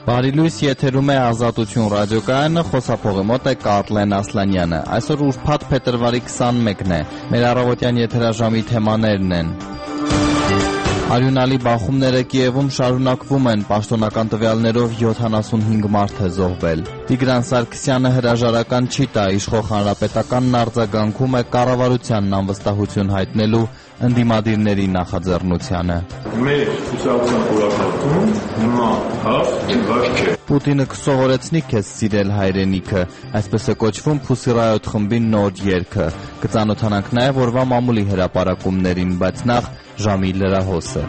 Բարի լույս, եթերում է Ազատություն ռադիոկայանը, խոսափողի մոտ է Կարլեն Ասլանյանը։ Այսօր ուրբաթ փետրվարի 21-ն է։ Մեր առավոտյան եթերաժամի թեմաներն են. Արյունալի բախումները Կիևում շարունակվում են, պաշտոնական տվյալներով 75 մարդ է զոհվել։ Տիգրան Սարգսյանը հրաժարական չի տա, իշխող հանրապետականն արձագանքում է կառավարությանն անվստահություն հայտնելու ընդդիմադիրների նախաձեռնությանը։ Մեր ցուցակցության օրակարգում նման հարց ոչ չէ։ Պուտինը կսովորեցնի քեզ սիրել հայրենիքը, այսպես է կոչվում Pussy Riot խմբի նոր երգը։ Կծանոթանանք նաև օրվա մամուլի հրապարակումներին, բայց նախ ժամի լրահոսը։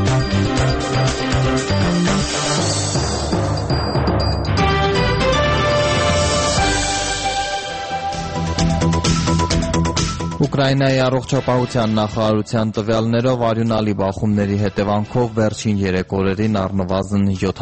Ուկրաինայի առողջապահության նախարարության տվյալներով արյունալի բախումների հետևանքով վերջին 3 օրերին առնվազն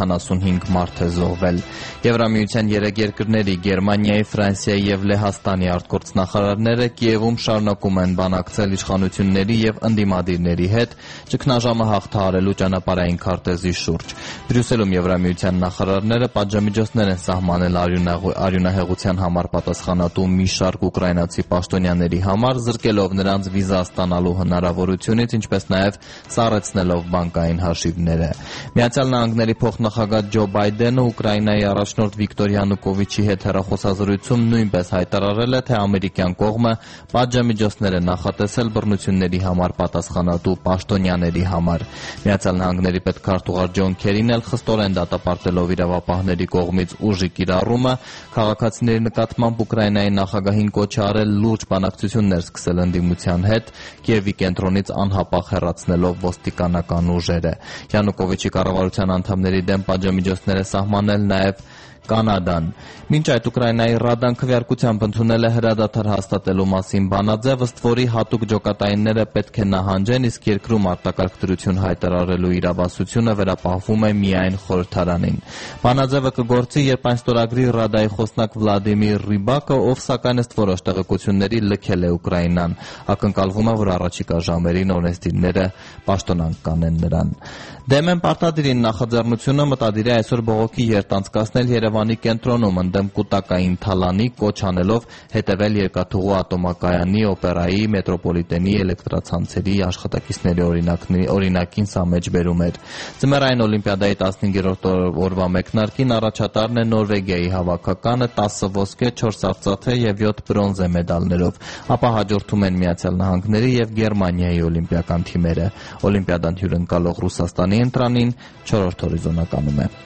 75 մարդ է զոհվել։ Եվրամիության 3 երկրների Գերմանիայի, Ֆրանսիայի եւ Լեհաստանի արտգործնախարարները Կիևում շարունակում են բանակցել իշխանությունների եւ ընդդիմադիրների հետ ճգնաժամը հաղթահարելու ճանապարհային քարտեզի շուրջ։ Բրյուսելում Եվրամիության նախարարները պատժամիջոցներ են սահմանել արյունահեղության համար պատասխանատու մի շարք ուկրաինացի պաշտոնյաների համար, զրկելով նրանց վիզա ստանալու հնարավորությունից, ինչպես նաև սառեցնելով բանկային հաշիվները։ Միացյալ Նահանգների փոխնախագահ Ջո Բայդենը Ուկրաինայի առաջնորդ Վիկտոր Յանուկովիչի հետ հեռախոսազրույցում նույնպես հայտարարել է, թե ամերիկյան կողմը պատժամիջոցներ է նախատեսել բռնությունների համար պատասխանատու պաշտոնյաների համար։ Միացյալ Նահանգների պետքարտուղար Ջոն Քերին էլ խստորեն դատապարտելով իրավապահների կողմից ուժի կիրառումը, քաղաքացիների նկատմամբ Ուկրաինայի նախագահին կոչ է արել լուրջ բանակցություններ սկսել ընդդիմության հետ, Կիևի կենտրոնից անհապաղ հեռացնելով ոստիկանական ուժերը։ Յանուկովիչի կառավարության անդամների դեմ պատժամիջոցներ է սահմանել նաև Կանադան։ Մինչ այդ Ուկրաինայի Ռադան քվեարկությամբ ընդունել է հրադադար հաստատելու մասին բանաձև, ըստ որի հատուկ ջոկատայինները պետք է նահանջեն, իսկ երկրում արտակարգ դրություն հայտարարելու իրավասությունը վերապահվում է միայն խորհրդարանին։ Բանաձևը կգործի, երբ այն ստորագրի Ռադայի խոսնակ Վլադիմիր Ռիբակը, ով սակայն ըստ որոշ տեղեկությունների լքել է Ուկրաինան։ Ակնկալվում է, որ առաջիկա ժամերին օրենսդիրները պաշտոնանկ կանեն նրան։ Դեմ են պարտադիրին նախաձեռնությունը մտադիր է այսօր բողոքի երթ անցկացնել Երևանի կենտրոնում ընդդեմ կուտակային թալանի, կոչ անելով հետևել երկաթուղու ատոմակայանի, օպերայի, մետրոպոլիտենի, էլեկտրացանցերի աշխատակիցների օրինակին սա մեջբերում էր։ Ձմեռային օլիմպիադայի 15-րդ օրվա մեկնարկին առաջատարն է Նորվեգիայի հավաքականը 10 ոսկե, 4 արծաթե եւ 7 բրոնզե մեդալներով, ապա հաջորդում են Միացյալ Նահանգների եւ Գերմանիայի օլիմպիական թիմերը։ Օլիմպիադան հյուրընկալող Ռուսաստանի ընտրանին 4-րդ հորիզոնականում է։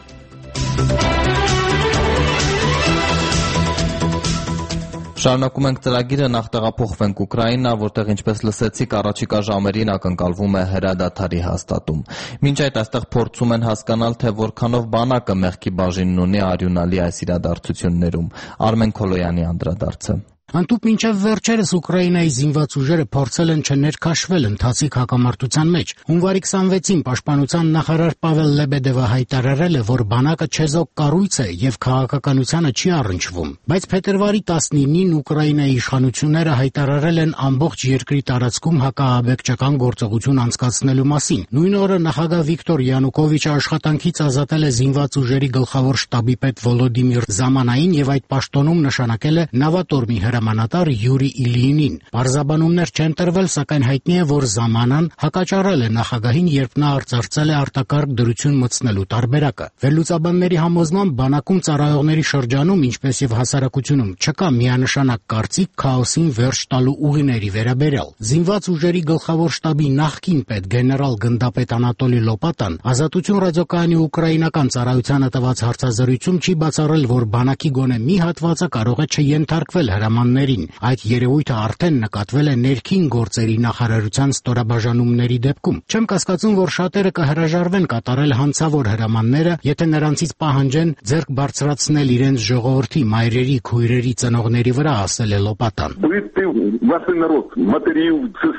Շարունակում ենք ծրագիրը, նախ տեղափոխվենք Ուկրաինա, որտեղ ինչպես լսեցիք, առաջիկա ժամերին ակնկալվում է հրադադարի հաստատում։ Մինչ այդ այստեղ փորձում են հասկանալ, թե որքանով բանակը մեղքի բաժինն ունի արյունալի այս իրադարձություններում։ Արմեն Քոլոյանի անդրադարձը։ Անտուփ մինչև վերջերս Ուկրաինայի զինված ուժերը փորձել են չներքաշվել ընթացիկ հակամարտության մեջ։ Հունվարի 26-ին պաշտպանության նախարար Պավել Լեբեդևը հայտարարել է, որ բանակը չեզոք կառույց է եւ քաղաքականությանը չի առնչվում։ Բայց փետրվարի 19-ին Ուկրաինայի իշխանությունները հայտարարել են ամբողջ երկրի տարածքում հակաահաբեկչական գործողություն անցկացնելու մասին։ Նույն օրը նախագահ Վիկտոր Յանուկովիչը աշխատանքից ազատել է զինված ուժերի գլխավոր շտաբի պետ Վոլոդիմիր Զամանային եւ այդ պաշտոնում նշանակել է Նավատորմի հրամանատար Յուրի Իլիինին։ Պարզաբանումներ չեն տրվել, սակայն հայտնի է, որ Զամանան հակաճառել է նախագահին, երբ նա արծարծել է արտակարգ դրություն մտցնելու տարբերակը։ Վերլուծաբանների համոզմամբ բանակում ծառայողների շրջանում, ինչպես եւ հասարակությունում, չկա միանշանակ կարծիք քաոսին վերջ տալու ուղիների վերաբերյալ։ Զինված ուժերի գլխավոր շտաբի նախկին պետ գեներալ գնդապետ Անատոլի Լոպատան Ազատություն ռադիոկայանի ուկրաինական ծառայությանը տված հարցազրույցում չի բացառել, որ բանակի գոնե մի հատվածը կարող է չենթարկվել հրամաններին։ Այդ երևույթը արդեն նկատվել է ներքին գործերի նախարարության ստորաբաժանումների դեպքում։ Չեմ կասկածում, որ շատերը կհրաժարվեն կատարել հանցավոր հրամանները, եթե նրանցից պահանջեն ձեռք բարձրացնել իրենց ժողովրդի, մայրերի, քույրերի, ծնողների վրա, ասել է Լոպատան։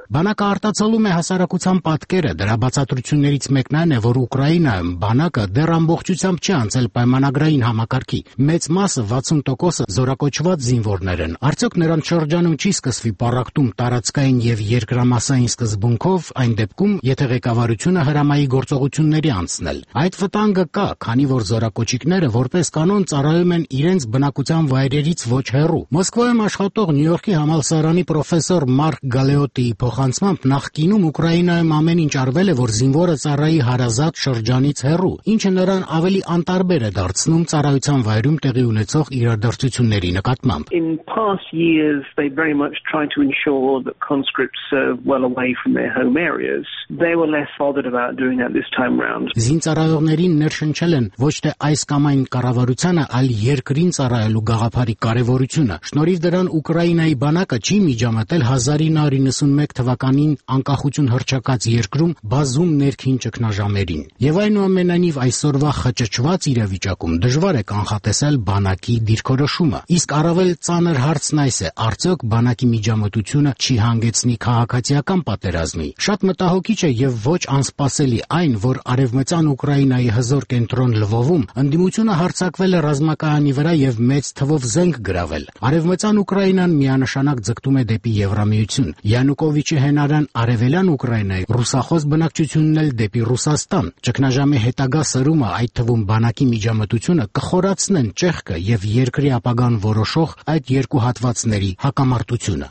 Բանակը արտացոլում է հասարակության պատկերը, դրա բացատրություններից մեկն այն է, որ Ուկրաինայում բանակը դեռ ամբողջությամբ չի անցել պայմանագրային համակարգի։ Մեծ մասը 60% զորակոչված զինվորներ են։ Արդյոք նրանց շրջանում չի սկսվի պառակտում տարածքային եւ երկրամասային սկզբունքով, այն դեպքում, եթե ղեկավարությունը հրամայի գործողությունների անցնել։ Այդ վտանգը կա, քանի որ զորակոչիկները որպես կանոն ծառայում են իրենց բնակության վայրերից ոչ հեռու։ Մոսկվայում աշխատող Նյու Յորքի համալսարանի պրոֆեսոր Մարկ Գալեոտիի փոխանցմամբ նախկինում Ուկրաինայում ամեն ինչ արվել է, որ զինվորը ծառայի հարազատ շրջանից հեռու, ինչը նրան ավելի անտարբեր է դարձնում ծառայության վայրում տեղի ունեցող իրադարձությունների նկատմամբ։ In past years, they very much tried to ensure that conscripts served well away from their home areas. They were less bothered about doing that this time round. Զինծառայողներին ներշնչել են ոչ թե այս կամ այն կառավարությանը, այլ երկրին ծառայելու գաղափարի կարևորությունը։ Շնորհիվ դրան Ուկրաինայի բանակը չի միջամտել 1991 թվականին անկախություն հռչակած երկրում բազում ներքին ճգնաժամերին։ Եվ այնուամենայնիվ այսօրվա խճճված իրավիճակում դժվար է կանխատեսել բանակի դիրքորոշումը։ Իսկ առավել ծանր հարցն այս է, արդյոք բանակի միջամտությունը չի հանգեցնի քաղաքացիական պատերազմի։ Շատ մտահոգիչ է եւ ոչ անսպասելի այն, որ արևմտյան Ուկրաինայի հզոր կենտրոն Լվովում ընդդիմությունը հարձակվել է ռազմակայանի վրա եւ մեծ թվով զենք գրավել։ Արևմտյան Ուկրաինան միանշանակ ձգտում է դեպի Եվրամիություն։ Յանուկովիչի հենարան արևելյան Ուկրաինայի ռուսախոս բնակչությունն էլ դեպի Ռուսաստան։ Ճգնաժամի հետագա սրումը, այդ թվում բանակի միջամտությունը կխորացնեն ճեղքը եւ երկրի ապագան որոշող այդ երկու հատվածների հակամարտությունը։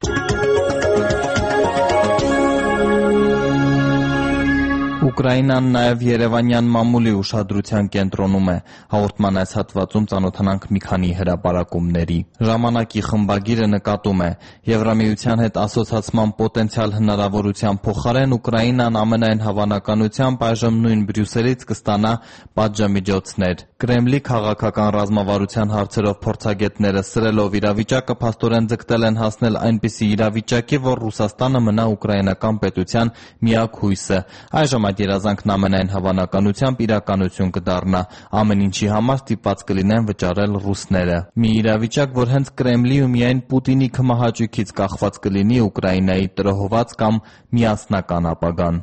Ուկրաինան նաև երևանյան մամուլի ուշադրության կենտրոնում է։ Հաղորդման այս հատվածում ծանոթանանք մի քանի հրապարակումների։ Ժամանակի խմբագիրը նկատում է, Եվրամիության հետ ասոցացման պոտենցիալ հնարավորության փոխարեն Ուկրաինան ամենայն հավանականությամբ այժմ նույն Բրյուսելից կստանա պատժամիջոցներ։ Կրեմլի քաղաքական ռազմավարության հարցերով փորձագետները սրելով իրավիճակը փաստորեն ձգտել են հասնել այնպիսի իրավիճակի, որ Ռուսաստանը մնա ուկրաինական պետության միակ հույսը։ Այժմ այդ երազանքն ամենայն հավանականությամբ իրականություն կդառնա, ամեն ինչի համար ստիպված կլինեն վճարել ռուսները։ Մի իրավիճակ, որ հենց Կրեմլի ու միայն Պուտինի քմահաճույքից կախված կլինի Ուկրաինայի տրոհված կամ միասնական ապագան։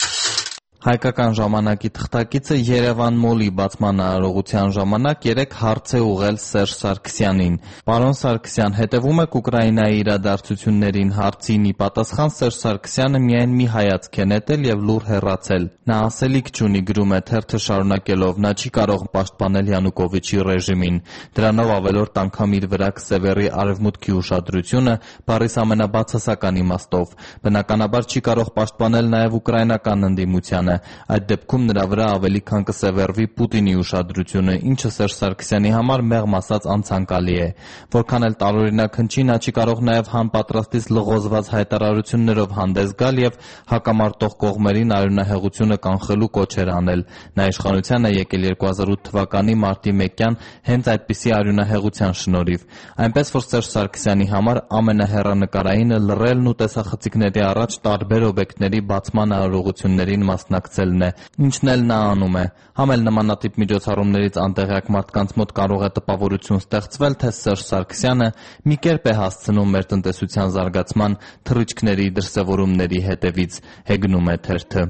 Հայկական ժամանակի թղթակիցը Երևան մոլի բացման արարողության ժամանակ 3 հարց է ուղղել Սերժ Սարգսյանին։ Պարոն Սարգսյան, հետևում եք Ուկրաինայի իրադարձություններին հարցին ի պատասխան Սերժ Սարգսյանը միայն մի հայացք է նետել եւ լուռ հեռացել։ Նա ասելիք չունի, գրում է թերթը շարունակելով, նա չի կարող պաշտպանել Յանուկովիչի ռեժիմին։ Դրանով ավելորդ անգամ իր վրա կսևեռի արևմուտքի ուշադրությունը բառիս ամենաբացասական իմաստով։ Բնականաբար չի կարող պաշտպանել նաեւ ուկրաինական ընդդիմությանը։ Այդ դեպքում նրա վրա ավելի քան կսևեռվի Պուտինի ուշադրությունը, ինչը Սերժ Սարգսյանի համար մեղմ ասած անցանկալի է։ Որքան էլ տարօրինակ հնչի, նա չի կարող նաև հանպատրաստից լղոզված հայտարարություններով հանդես գալ եւ հակամարտող կողմերին արյունահեղությունը կանխելու կոչեր անել։ Նա իշխանության է եկել 2008 թվականի մարտի 1-յան հենց այդպիսի արյունահեղության շնորհիվ։ Այնպես որ Սերժ Սարգսյանի համար ամենահեռանկարայինը լռելն ու տեսախցիկների առաջ տարբեր օբյեկտների բացման արարողություններին մասնակցելն է, ինչն էլ նա անում է։ Համ էլ նմանատիպ միջոցառումներից անտեղյակ մարդկանց մոտ կարող է տպավորություն ստեղծվել, թե Սերժ Սարգսյանը մի կերպ է հասցնում մեր տնտեսության զարգացման թռիչքների դրսևորումների հետևից, հեգնում է թերթը։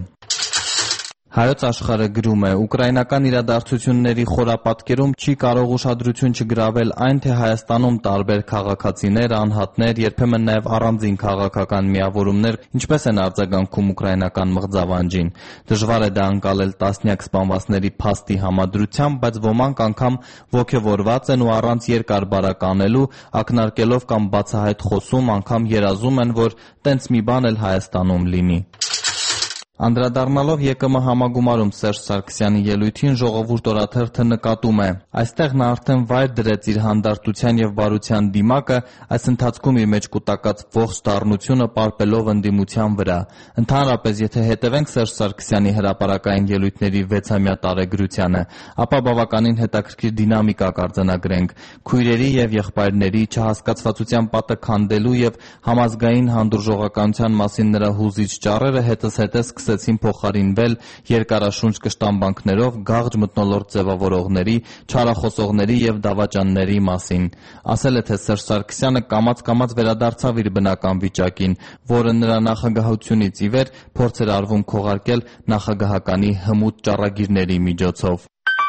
Հայոց աշխարհը գրում է. Ուկրաինական իրադարձությունների խորապատկերում չի կարող ուշադրություն չգրավել այն, թե Հայաստանում տարբեր քաղաքացիներ, անհատներ, երբեմն նաև առանձին քաղաքական միավորումներ ինչպես են արձագանքում ուկրաինական մղձավանջին։ Դժվար է դա անցալել տասնյակ սպանվածների փաստի համադրությամբ, բայց ոմանք անգամ ոգևորված են ու առանց երկար բարակ անելու, ակնարկելով կամ բացահայտ խոսում, անգամ երազում են, որ տենց մի բան էլ Հայաստանում լինի։ Անդրադառնալով ԵԿՄ համագումարում Սերժ Սարգսյանի ելույթին Ժողովուրդ օրաթերթը նկատում է. այստեղ նա արդեն վայր դրեց իր հանդարտության եւ բարության դիմակը, այս ընթացքում իր մեջ կուտակած ողջ դառնությունը պարպելով ընդդիմության վրա։ Ընդհանրապես, եթե հետևենք Սերժ Սարգսյանի հրապարակային ելույթների 6-ամյա տարեգրությանը, ապա բավականին հետաքրքիր դինամիկա կարձանագրենք։ Քույրերի եւ եղբայրների չհասկացվածության պատը քանդելու եւ համազգային հանդուրժողականության մասին նրա հուզիչ ճառերը հետզհետե սկսեցին փոխարինվել երկարաշունչ կշտամբանքներով գաղջ մթնոլորտ ձևավորողների, չարախոսողների եւ դավաճանների մասին։ Ասել է, թե Սերժ Սարգսյանը կամաց-կամաց վերադարձավ իր բնական վիճակին, որը նրա նախագահությունից ի վեր փորձ էր արվում քողարկել նախագահականի հմուտ ճառագիրների միջոցով։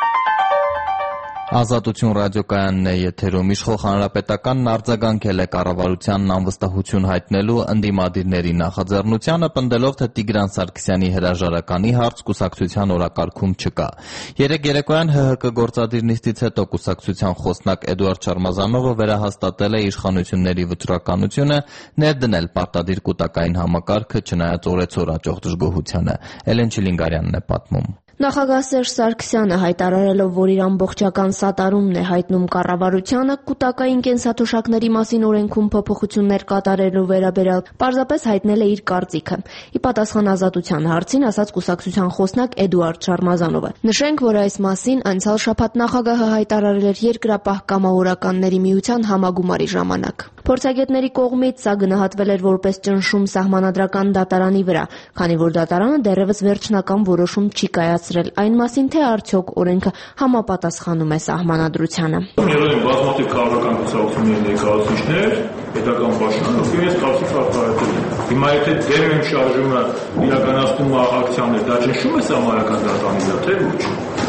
Ազատություն ռադիոկայանն է եթերում։ Իշխող Հանրապետականն արձագանքել է կառավարությանն անվստահություն հայտնելու ընդդիմադիրների նախաձեռնությանը, պնդելով, թե Տիգրան Սարգսյանի հրաժարականի հարց կուսակցության օրակարգում չկա։ Երեկ երեկոյան ՀՀԿ գործադիր նիստից հետո կուսակցության խոսնակ Էդուարդ Շարմազանովը վերահաստատել է իշխանությունների վճռականությունը ներդնել պարտադիր կൂട്ടակային համակարգը, չնայած օրեցօր աճող դժգոհությանը։ Էլեն Չիլինգարյանն է պատմում։ Նախագահ Սերժ Սարգսյանը հայտարարելով, որ իր ամբողջական սատարումն է հայտնում կառավարությանը կൂട്ടակային կենսաթոշակների մասին օրենքում փոփոխություններ կատարելու վերաբերյալ, պարզապես հայտնել է իր կարծիքը։ Ի պատասխան Ազատության հարցին ասաց կուսակցության խոսնակ Էդուարդ Շարմազանովը։ Նշենք, որ այս մասին անցյալ շաբաթ նախագահը հայտարարել էր Երկրապահ կամավորականների միության համագումարի ժամանակ։ Փորձագետների կողմից սա գնահատվել էր որպես ճնշում սահմանադրական դատարանի վրա, քանի որ դատարանը դեռևս վերջնական որոշում չի կայացրել այն մասին, թե արդյոք օրենքը համապատասխանում է սահմանադրությանը։ Եղել են բազմաթիվ քաղաքական կուսակցությունների ներկայացուցիչներ, պետական պաշտոնյաներ, ովքեր այս կարծիքը արտահայտել են։ Հիմա եթե դեմ եմ շարժումը իրականացնում ակցիաներ, դա ճնշում է սահմանադրական դատարանի վրա, թե ոչ։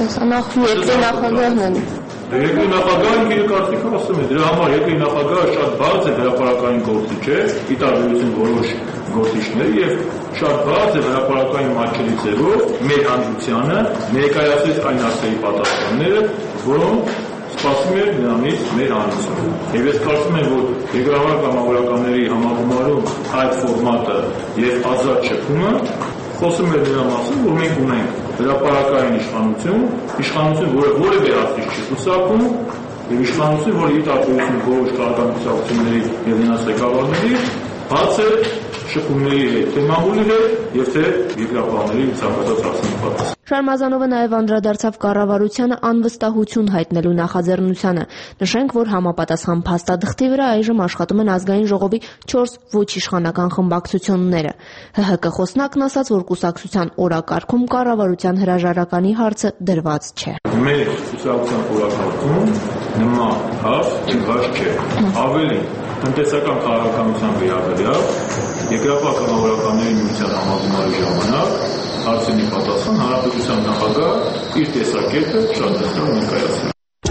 Երկրի նախագահն է։ Երկրի նախագահը իր կարծիքը ասում է, դրա համար երկրի նախագահը շատ բաց է հրապարակային գործիչ է, ի տարբերություն որոշ գործիչների, եւ շատ բաց է հրապարակային մատչելի ձևով մեր հանրությանը ներկայացրել այն հարցերի պատասխանները, որոնք սպասում էր նրանից մեր հանրությունը։ Եվ ես կարծում եմ, որ Երկրապահ կամավորականների համագումարում այդ ֆորմատը եւ ազատ շփումը խոսում է դրա մասին, որ մենք ունենք հրապարակային իշխանություն, որը որևէ ազդեցություն չի կուսակում, եւ իշխանություն, որը ի տարբերություն որոշ քաղաքական կուսակցությունների եւ նրանց ղեկավարների բաց է շփումների հետ, թե մամուլի հետ եւ թե երկրապահների ցանկացած հարցերի պատասխան։ Շարմազանովը նաև անդրադարձավ կառավարությանը անվստահություն հայտնելու նախաձեռնությանը։ Նշենք, որ համապատասխան փաստաթղթի վրա այժմ աշխատում են ազգային ժողովի 4 ոչ իշխանական խմբակցությունները։ ՀՀԿ խոսնակն ասաց, որ կուսակցության օրակարգում կառավարության հրաժարականի հարցը դրված չէ։ Մեր կուսակցության օրակարգում նման հարց դրված չէ։ Ավելին, տնտեսական քաղաքականության վերաբերյալ Երկրապահ կամավորականների միության համագումարի ժամանակ հարցերի պատասխան հանրապետության նախագահ իր տեսակետը շատ հստակ ներկայացրել։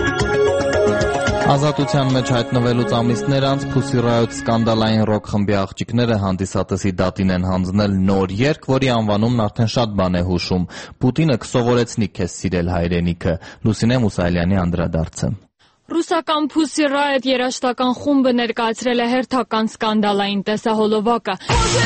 Ազատության մեջ հայտնվելուց ամիսներ անց Pussy Riot սկանդալային ռոք խմբի աղջիկները հանդիսատեսի դատին են հանձնել նոր երգ, որի անվանումն արդեն շատ բան է հուշում։ Պուտինը կսովորեցնի քեզ սիրել հայրենիքը։ Լուսինե Մուսայելյանի անդրադարձը։ Ռուսական Pussy Riot երաժշտական խումբը ներկայացրել է հերթական սկանդալային տեսահոլովակը։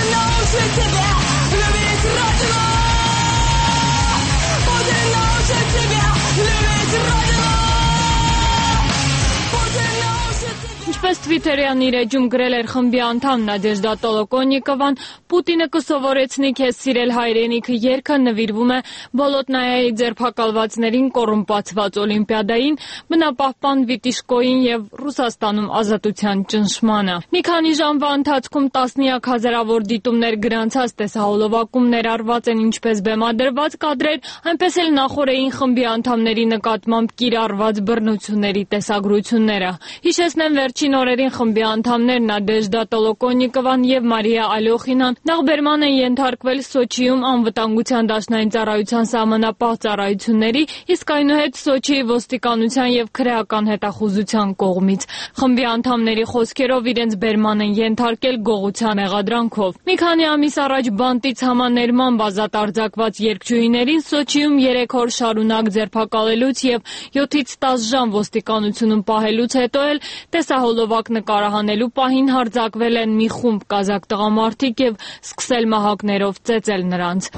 Ինչպես Twitter-յան իր էջում գրել էր խմբի անդամ Նադեժդա Տոլոկոնիկովան, Պուտինը կսովորեցնի քեզ սիրել հայրենիքը երգը նվիրվում է Բոլոտնայայի ձերբակալվածներին կոռումպացված օլիմպիադային, բնապահպան Վիտիշկոյին եւ Ռուսաստանում ազատության ճնշմանը։ Մի քանի ժամվա ընթացքում տասնյակ հազարավոր դիտումներ գրանցած տեսահոլովակում ներառված են ինչպես բեմադրված կադրեր, այնպես էլ նախորդային խմբի անդամների նկատմամբ կիրառված բռնությունների տեսագրությունները։ Հիշեցնեմ վերջին օրերին խմբի անդամներ Նադեժդա Տոլոկոնիկովան եւ Մարիա Ալյոխինան նախ բերման են ենթարկվել Սոչիում անվտանգության դաշնային ծառայության սահմանապահ ծառայությունների, իսկ այնուհետ Սոչիի ոստիկանության եւ քրեական հետախուզության կողմից։ Խմբի անդամների խոսքերով իրենց բերման են ենթարկել գողության մեղադրանքով։ Մի քանի ամիս առաջ բանտից համաներմամբ ազատ արձակված երգչուհիներին Սոչիում 3 օր շարունակ ձերբակալելուց եւ 7-ից 10 ժամ ոստիկանությունում պահելուց հետո էլ տեսահոլովակ նկարահանելու պահին հարձակվել են մի խումբ կազակ տղամարդիկ եւ սկսել մահակներով ծեծել նրանց։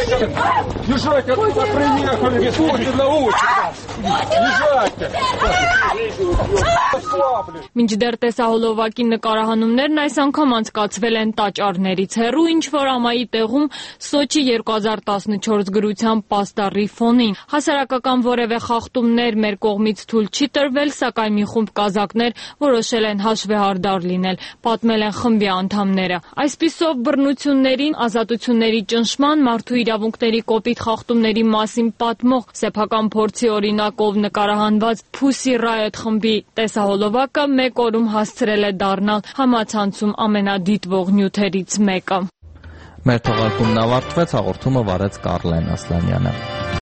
Езжайте оттуда, приехали, без пути на улице. Езжайте. Մինչդեռ տեսահոլովակի նկարահանումներն այս անգամ անցկացվել են տաճարներից հեռու, ինչ որ ամայի տեղում Սոչի 2014 գրության պաստառի ֆոնին։ Հասարակական որևէ խախտումներ մեր կողմից թույլ չի տրվել, սակայն մի խումբ կազակներ որոշել են հաշվեհարդար լինել, պատմել են խմբի անդամները։ Այսպիսով բռնություններին, ազատությունների ճնշման, մարդու իրավունքների կոպիտ խախտումների մասին պատմող սեփական փորձի օրինակով նկարահանված Pussy Riot խմբի տեսահոլովակը մեկ օրում հասցրել է դառնալ համացանցում ամենադիտվող նյութերից մեկը։ Մեր թողարկումն ավարտվեց, հաղորդումը վարեց Կարլեն Ասլանյանը։